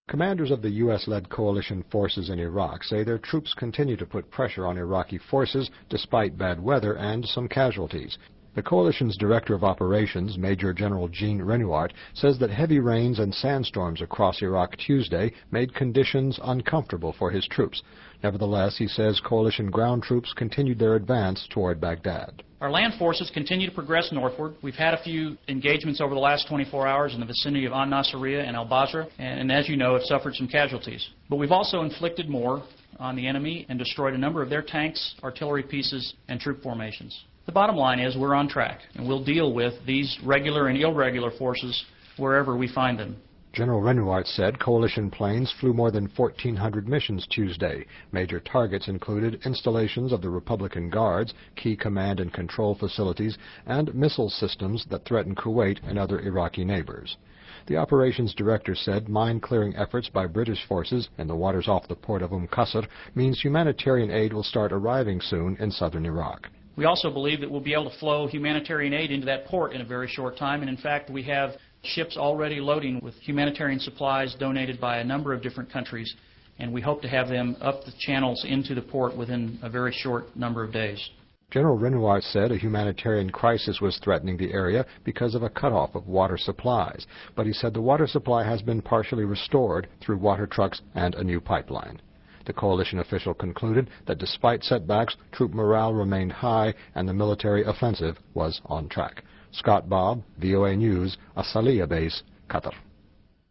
Commanders of the U.S.-led coalition forces in Iraq say their troops continue to put pressure on Iraqi forces despite bad weather and some casualties. The coalition's director of operations, Major General Jean Renouart, says that heavy rains and sandstorms across Iraq Tuesday made conditions uncomfortable for his troops. Nevertheless, he says coalition ground troops continued their advance toward Baghdad. Our land forces continue to progress northward. We've had a few engagements over the last 24 hours in the vicinity of An-Nasiriyah and Al-Basra, and as you know, have suffered some casualties. But we've also inflicted more on the enemy and destroyed a number of their tanks, artillery pieces, and troop formations. The bottom line is we're on track, and we'll deal with these regular and irregular forces wherever we find them. General Renouart said coalition planes flew more than 1,400 missions Tuesday. Major targets included installations of the Republican Guards, key command and control facilities, and missile systems that threaten Kuwait and other Iraqi neighbors. The operations director said mine-clearing efforts by British forces in the waters off the port of Qasr means humanitarian aid will start arriving soon in southern Iraq. We also believe that we'll be able to flow humanitarian aid into that port in a very short time, and in fact we have ships already loading with humanitarian supplies donated by a number of different countries, and we hope to have them up the channels into the port within a very short number of days. General Renouart said a humanitarian crisis was threatening the area because of a cutoff of water supplies, but he said the water supply has been partially restored through water trucks and a new pipeline. The coalition official concluded that despite setbacks, troop morale remained high and the military offensive was on track. Scott Bobb, VOA News, Asaliya Base, Qatar.